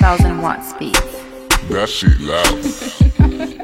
10,000 watt speed. That shit loud.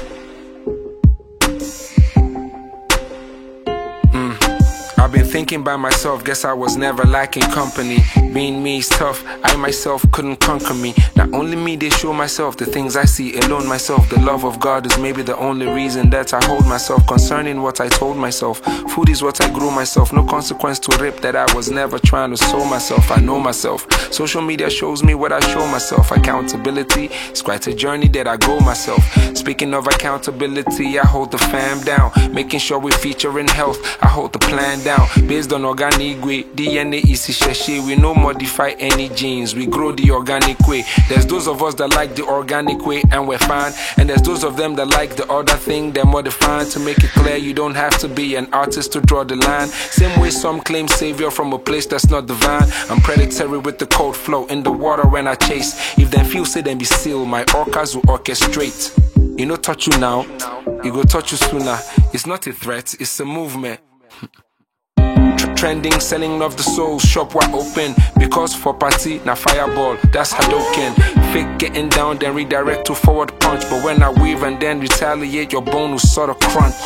I've been thinking by myself, guess I was never lacking company. Being me is tough, I myself couldn't conquer me. Not only me, they show myself the things I see alone myself. The love of God is maybe the only reason that I hold myself. Concerning what I told myself, food is what I grew myself. No consequence to rip that I was never trying to sow myself. I know myself. Social media shows me what I show myself. Accountability is quite a journey that I go myself. Speaking of accountability, I hold the fam down. Making sure we feature in health, I hold the plan down. Based on organic way, DNA is sheshe. We no modify any genes, we grow the organic way. There's those of us that like the organic way and we're fine, and there's those of them that like the other thing, they're modifying. To make it clear, you don't have to be an artist to draw the line. Same way some claim savior from a place that's not divine. I'm predatory with the cold flow in the water when I chase. If them feel say them be still, my orcas will orchestrate. You know touch you now, it go touch you sooner. It's not a threat, it's a movement. Trending, selling of the soul, shop wide open. Because for party, na fireball, that's Hadoken. Fake getting down, then redirect to forward punch. But when I weave and then retaliate, your bone will sort of crunch.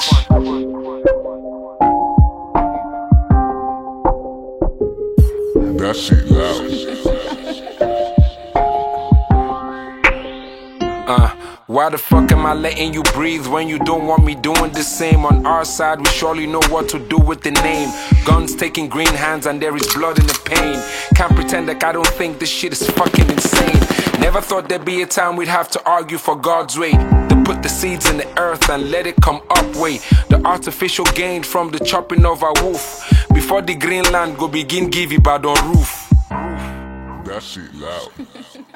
That shit loud. Why the fuck am I letting you breathe when you don't want me doing the same? On our side, we surely know what to do with the name. Guns taking green hands and there is blood in the pain. Can't pretend like I don't think this shit is fucking insane. Never thought there'd be a time we'd have to argue for God's way. To put the seeds in the earth and let it come up, wait. The artificial gain from the chopping of our wolf. Before the green land go begin give you bad on roof. That shit loud.